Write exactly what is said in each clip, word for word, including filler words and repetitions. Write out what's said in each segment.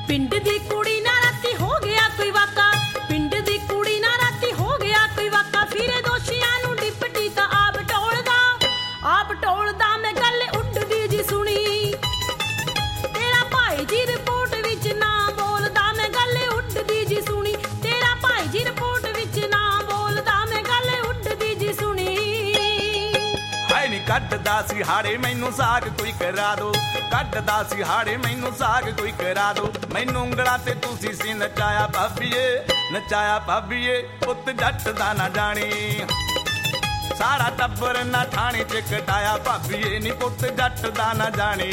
ਪਿੰਡ ਦੀ ਕੁੜੀ ਨਾਲ ਰਾਤੀ ਹੋ ਗਿਆ ਕੋਈ ਵਾਕਾ, ਪਿੰਡ ਦੀ ਕੁੜੀ ਨਾਲ ਰਾਤੀ ਹੋ ਗਿਆ ਕੋਈ ਵਾਕਾ, ਫਿਰੇ ਦੋਸ਼ੀਆਂ ਨੂੰ ਡਿਪਟੀ ਤਾਂ ਆਪ ਟੋਲਦਾ, ਆਪ ਟੋਲਦਾ ਮੈਂ ਗੱਲ ਉੱਡਦੀ ਜੀ ਸੁਣੀ, ਤੇਰਾ ਭਾਈ ਜੀ ਰਿਪੋਰਟ ਵਿੱਚ ਨਾ ਬੋਲਦਾ, ਮੈਂ ਗੱਲ ਉੱਡਦੀ ਜੀ ਸੁਣੀ, ਤੇਰਾ ਭਾਈ ਜੀ ਰਿਪੋਰਟ ਵਿੱਚ ਨਾ ਬੋਲਦਾ, ਮੈਂ ਗੱਲ ਉੱਡਦੀ ਜੀ ਸੁਣੀ। ਹਾਏ ਨੀ ਕੱਢਦਾ ਸੀ ਹਾੜੇ ਮੈਨੂੰ ਸਾਗ ਕੋਈ ਕਰਾ ਦੋ, ਕੱਢਦਾ ਸੀ ਹਾੜੇ ਮੈਨੂੰ ਸਾਗ ਕੋਈ ਕਰਾ ਦੋ, ਮੈਨੂੰ ਉਂਗਲਾਂ ਤੇ ਤੁਸੀਂ ਸੀ ਨਚਾਇਆ ਭਾਬੀਏ, ਨਚਾਇਆ ਭਾਬੀਏ ਪੁੱਤ ਜੱਟ ਦਾ ਨਾ ਜਾਣੀ, ਸਾਰਾ ਟੱਬਰ ਨਾ ਥਾਣੇ ਚ ਕਟਾਇਆ ਭਾਬੀਏ ਨੀ ਪੁੱਤ ਜੱਟ ਦਾ ਨਾ ਜਾਣੀ।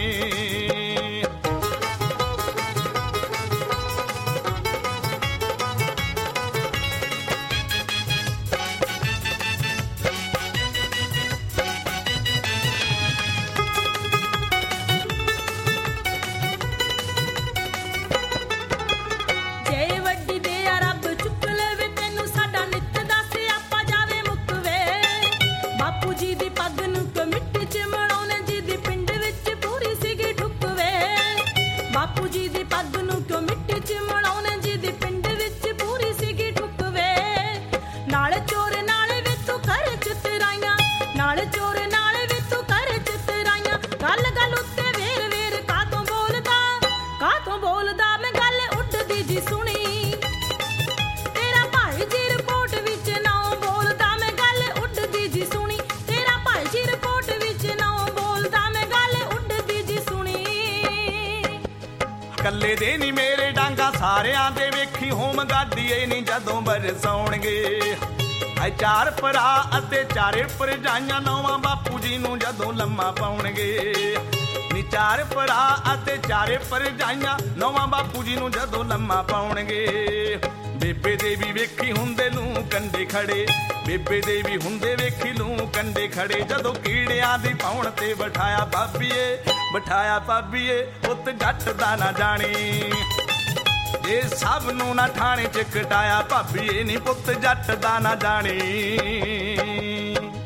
ਕੱਲੇ ਦੇ ਨੀ ਮੇਰੇ ਡਾਂਗਾ ਸਾਰਿਆਂ ਦੇ ਵੇਖੀ ਹੋਮ ਗਾਡੀਏ ਨੀ ਜਦੋਂ ਬਰਸਾਉਣਗੇ, ਐ ਚਾਰ ਭਰਾ ਅਤੇ ਚਾਰੇ ਭਰਜਾਈਆਂ ਨੌਵਾਂ ਬਾਪੂ ਜੀ ਨੂੰ ਜਦੋਂ ਲੰਮਾ ਪਾਉਣਗੇ, ਨੀ ਚਾਰ ਭਰਾ ਅਤੇ ਚਾਰੇ ਭਰਜਾਈਆਂ ਨੌਵਾਂ ਬਾਪੂ ਜੀ ਨੂੰ ਜਦੋਂ ਲੰਮਾ ਪਾਉਣਗੇ, ਬੇਬੇ ਦੇ ਵੀ ਵੇਖੀ ਹੁੰਦੇ ਲੂੰ ਕੰਡੇ ਖੜੇ, ਬੇਬੇ ਦੇ ਵੀ ਹੁੰਦੇ ਵੇਖੀ ਲੂੰ ਕੰਡੇ ਖੜੇ, ਜਦੋਂ ਕੀੜਿਆਂ ਦੀ ਪਾਉਣ ਤੇ ਬਿਠਾਇਆ ਭਾਬੀਏ, ਬਿਠਾਇਆ ਭਾਬੀਏ ਪੁੱਤ ਜੱਟ ਦਾ ਨਾ ਜਾਣੀ, ਜੇ ਸਭ ਨੂੰ ਨਾ ਥਾਣੇ ਚ ਕਟਾਇਆ ਭਾਬੀਏ ਨੀ ਪੁੱਤ ਜੱਟ ਦਾ ਨਾ ਜਾਣੀ।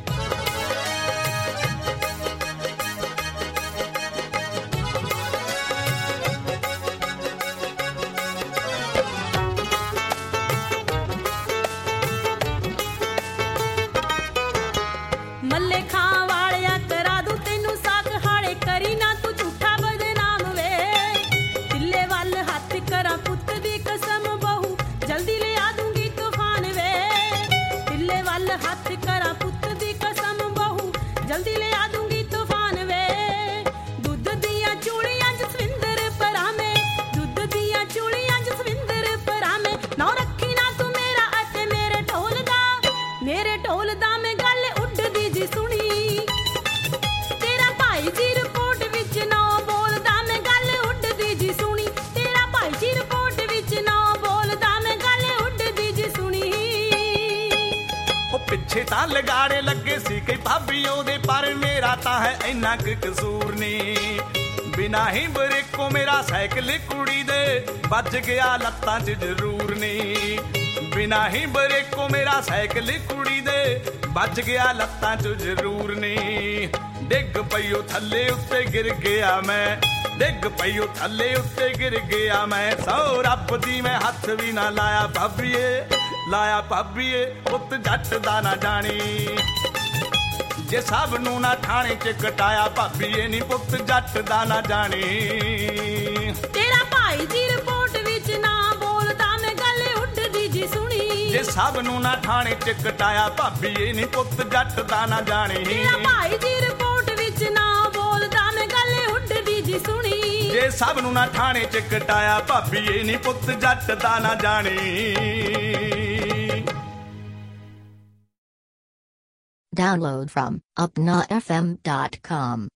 ਮੱਲੇ ਖਾਂ ਵਾਲਿਆ ਕਰਾ ਦੂ ਤੈਨੂੰ ਸਾਕ ਹਾਲੇ ਕਰੀ ਨਾ ਤੂੰ ਝੂਠਾ ਬਦਨਾਮ ਵੇ, ਢਿੱਲੇ ਵੱਲ ਹੱਥ ਕਰਾਂ ਪੁੱਤ ਦੀ ਕਸਮ ਬਹੂ ਜਲਦੀ ਲਿਆ ਦੂੰਗੀ ਤੂਫਾਨ ਵੇ, ਢਿੱਲੇ ਵੱਲ ਹੱਥ ਕਰਾਂ ਪੁੱਤ ਦੀ ਕਸਮ ਬਹੂ ਜਲਦੀ ਲਿਆ ਦੂੰਗੀ ਤੂਫਾਨ ਵੇ, ਦੁੱਧ ਦੀਆਂ ਚੂੜੀਆਂ ਜਸਵਿੰਦਰ ਪਰਾਵੇਂ, ਦੁੱਧ ਦੀਆਂ ਚੂੜੀਆਂ ਜਸਵਿੰਦਰ ਪਰਾਵੇਂ, ਨਾ ਰੱਖੀ ਨਾ ਤੂੰ ਮੇਰਾ ਅਤੇ ਮੇਰੇ ਢੋਲ ਦਾ, ਮੇਰੇ ਢੋਲ ਦਾ ਮੈਂ ਗੱਲ ਉੱਡਦੀ ਜੀ ਸੁਣੀ, ਤੇਰਾ ਭਾਈ ਜੀ ਰਿਪੋਰਟ ਵਿੱਚ ਨਾ ਬੋਲਦਾ, ਮੈਂ ਗੱਲ ਉੱਡਦੀ ਜੀ ਸੁਣੀ, ਤੇਰਾ ਭਾਈ ਜੀ ਰਿਪੋਰਟ ਵਿੱਚ ਨਾ ਬੋਲਦਾ, ਮੈਂ ਗੱਲ ਉੱਡਦੀ ਜੀ ਸੁਣੀ। ਉਹ ਪਿੱਛੇ ਤਾਂ ਲਗਾੜੇ ਲੱਗੇ ਸੀ ਕਈ ਭਾਬੀ ਉਹਦੇ, ਪਰ ਮੇਰਾ ਤਾਂ ਹੈ ਇੰਨਾ ਕੁ ਕਸੂਰ ਨੀ, ਬਿਨਾ ਹੀ ਬਰੇਕੋ ਮੇਰਾ ਸਾਈਕਲ ਕੁੜੀ ਦੇ ਵੱਜ ਗਿਆ ਲੱਤਾਂ 'ਚ ਜ਼ਰੂਰ ਨੀ, ਬਿਨਾ ਹੀ ਬਰੇਕੋ ਮੇਰਾ ਸਾਈਕਲ ਕੁੜੀ ਦੇ ਵੱਜ ਗਿਆ ਲੱਤਾਂ 'ਚ ਜ਼ਰੂਰ ਨੀ, ਡਿੱਗ ਪਈਓ ਥੱਲੇ ਉੱਤੇ ਗਿਰ ਗਿਆ ਮੈਂ, ਡਿੱਗ ਪਈਓ ਥੱਲੇ ਉੱਤੇ ਗਿਰ ਗਿਆ ਮੈਂ, ਸੌ ਰੱਬ ਦੀ ਮੈਂ ਹੱਥ ਵੀ ਨਾ ਲਾਇਆ ਭਾਬੀਏ, ਲਾਇਆ ਭਾਬੀਏ ਪੁੱਤ ਜੱਟ ਦਾ ਨਾ ਜਾਣੀ, ਜੇ ਸਭ ਨੂੰ ਨਾ ਥਾਣੇ ਚ ਕਟਾਇਆ ਭਾਬੀਏ ਨੀ ਪੁੱਤ ਜੱਟ ਦਾ ਨਾ ਜਾਣੀ, ਤੇਰਾ ਭਾਈ ਜੀ ਰਿਪੋਰਟ ਵਿੱਚ ਨਾ ਬੋਲਦਾ, ਮੈਂ ਗੱਲ ਉੱਡਦੀ ਜੀ ਸੁਣੀ, ਜੇ ਸਭ ਨੂੰ ਨਾ ਥਾਣੇ ਚ ਕਟਾਇਆ ਭਾਬੀਏ ਨੀ ਪੁੱਤ ਜੱਟ ਦਾ ਨਾ ਜਾਣੀ, ਤੇਰਾ ਭਾਈ ਜੀ ਰਿਪੋਰਟ ਵਿੱਚ ਨਾ ਬੋਲਦਾ, ਮੈਂ ਗੱਲ ਉੱਡਦੀ ਜੀ ਸੁਣੀ, ਜੇ ਸਭ ਨੂੰ ਨਾ ਥਾਣੇ ਚ ਕਟਾਇਆ ਭਾਬੀਏ ਨੀ ਪੁੱਤ ਜੱਟ ਦਾ ਨਾ ਜਾਣੀ। Download from upna f m dot com